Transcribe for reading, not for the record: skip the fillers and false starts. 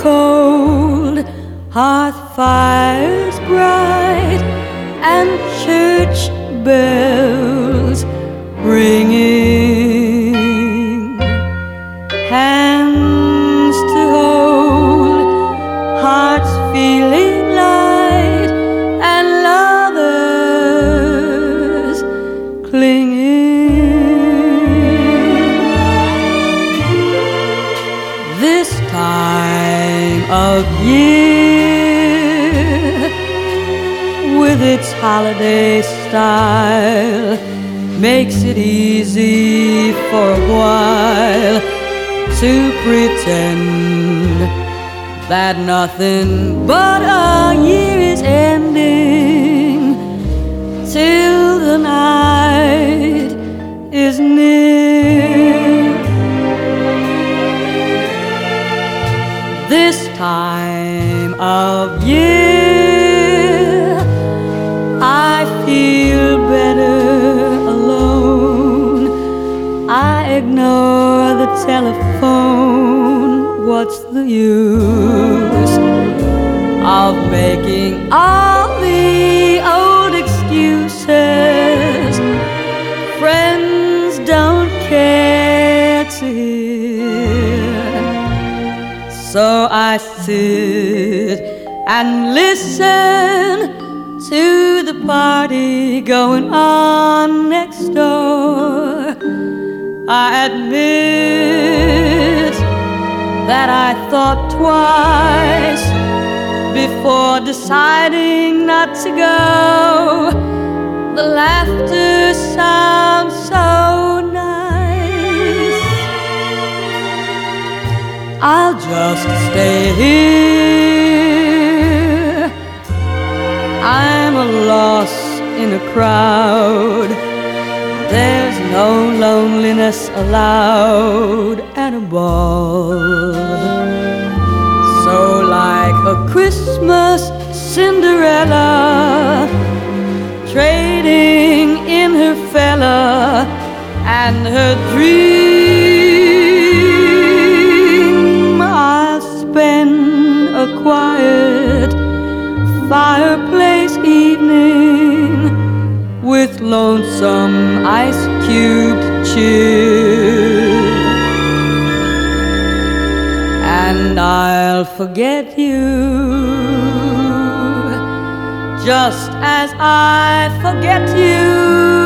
cold, hearth fires bright, and church bells ringing. Hands to hold, hearts feeling light, and lovers clinging. This time of year, with its holiday style, makes it easy for a while to pretend that nothing but a year is ending till the night is near. This time of year, I feel better alone. I ignore the telephone. What's the use of making all the old excuses friends don't care to hear? So I sit and listen to the party going on next door. I admit that I thought twice before deciding not to go. The laughter sounds so nice. I'll just stay here. I'm a loss in a crowd. There's no loneliness allowed at a ball. So like a Christmas Cinderella, trading in her fella and her dream, I'll spend a quiet fireplace evening with lonesome ice-cubed cheer. And I'll forget you, just as I forget you.